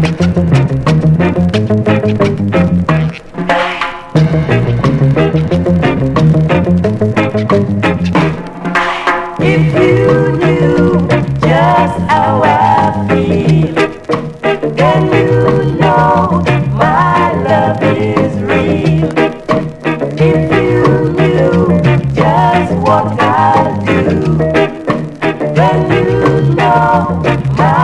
If you knew just how I feel, then you know my love is real. If you knew just what I do, then you know my